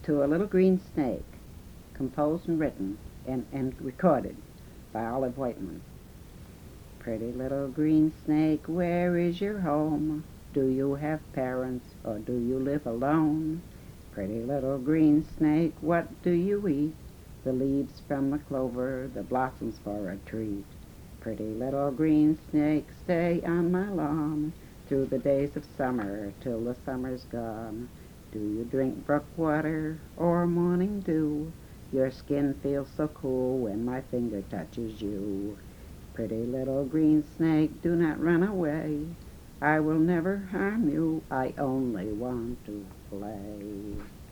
To a Little Green Snake, composed and written and recorded by Olive Whiteman. Pretty little green snake, where is your home? Do you have parents or do you live alone? Pretty little green snake, what do you eat? The leaves from the clover, the blossoms for a treat. Pretty little green snake, stay on my lawn through the days of summer till the summer's gone. Do you drink brook water or morning dew? Your skin feels so cool when my finger touches you. Pretty little green snake, do not run away. I will never harm you, I only want to play.